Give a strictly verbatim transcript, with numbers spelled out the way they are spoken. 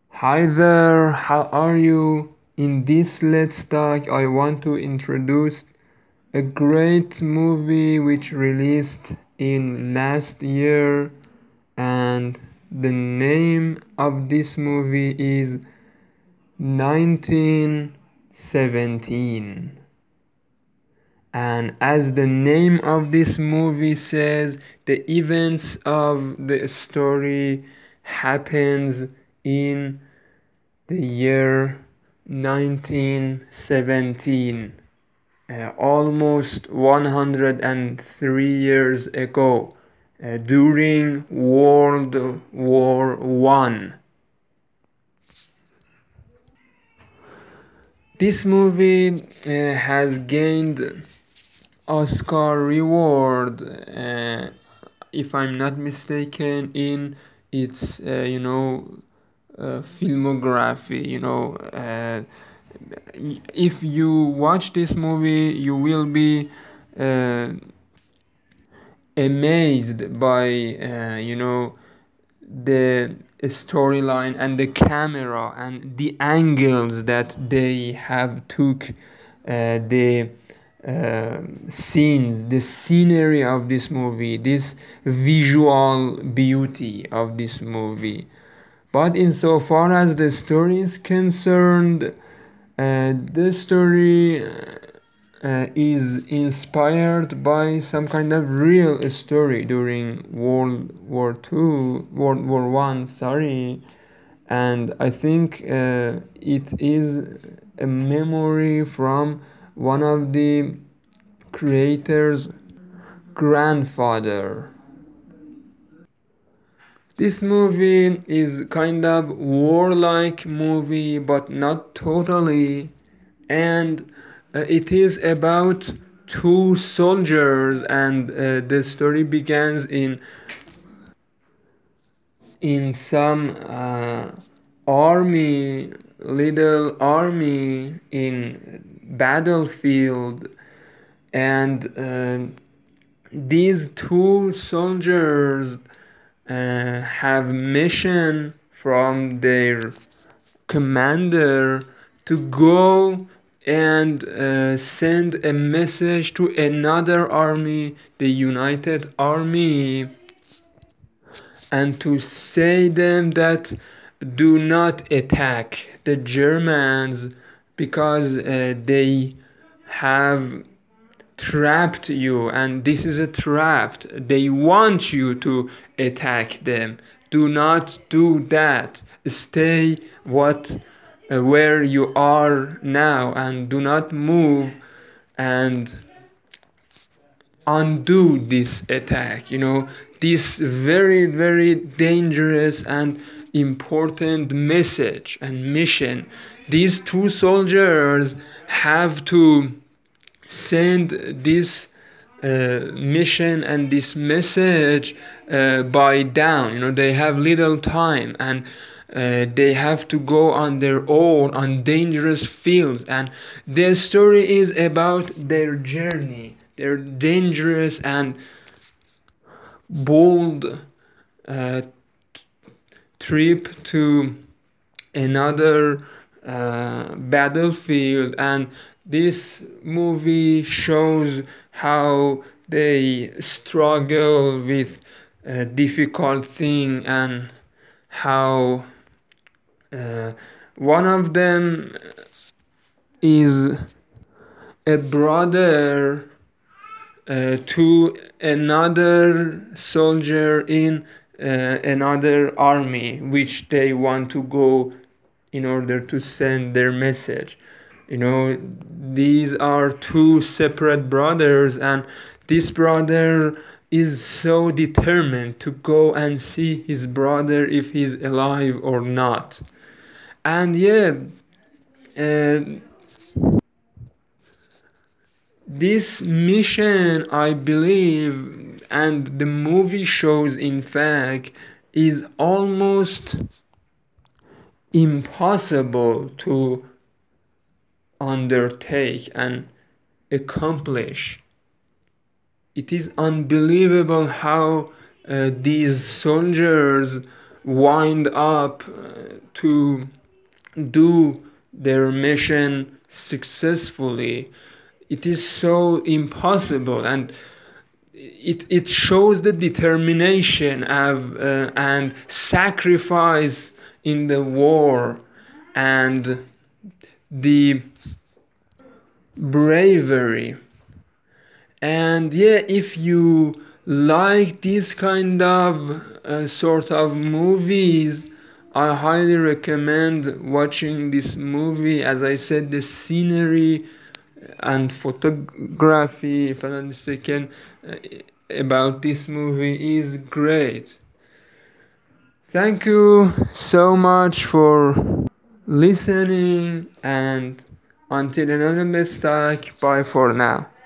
Hi there, how are you? In this Let's Talk, I want to introduce a great movie which released in last year, and the name of this movie is nineteen seventeen. And as the name of this movie says, the events of the story happens in the year nineteen seventeen, uh, almost one hundred three years ago, uh, during World War One. This movie uh, has gained Oscar reward, uh, if I'm not mistaken, in its uh, you know uh, filmography. You know, uh, if you watch this movie, you will be uh, amazed by uh, you know the storyline and the camera and the angles that they have took uh, the uh, scenes, the scenery of this movie, this visual beauty of this movie. But insofar as the story is concerned, uh, the story uh, is inspired by some kind of real story during World War Two, World War One, sorry, and I think uh, it is a memory from one of the creator's grandfather. This movie is kind of warlike movie, but not totally, and uh, it is about two soldiers, and uh, the story begins in in some uh, army, little army in battlefield, and uh, these two soldiers uh, have mission from their commander to go and uh, send a message to another army, the United Army, and to say them that do not attack the Germans because uh, they have trapped you, and this is a trap. They want you to attack them. Do not do that. Stay what uh, where you are now and do not move and undo this attack. You know, this very very dangerous and important message and mission. These two soldiers have to send this uh, mission and this message uh, by down. You know, they have little time, and uh, they have to go on their own on dangerous fields, and their story is about their journey, their dangerous and bold uh, trip to another uh, battlefield. And this movie shows how they struggle with a difficult thing, and how uh, one of them is a brother uh, to another soldier in uh, another army which they want to go in order to send their message. You know, these are two separate brothers, and this brother is so determined to go and see his brother if he's alive or not. And yeah, uh, this mission, I believe, and the movie shows, in fact, is almost impossible to undertake and accomplish. It is unbelievable how uh, these soldiers wind up uh, to do their mission successfully. It is so impossible, and it, it shows the determination of, uh, and sacrifice in the war, and the bravery. And yeah, if you like this kind of uh, sort of movies, I highly recommend watching this movie. As I said, the scenery and photography, if I'm not mistaken, uh, about this movie is great. Thank you so much for listening, and until another mistake, bye for now.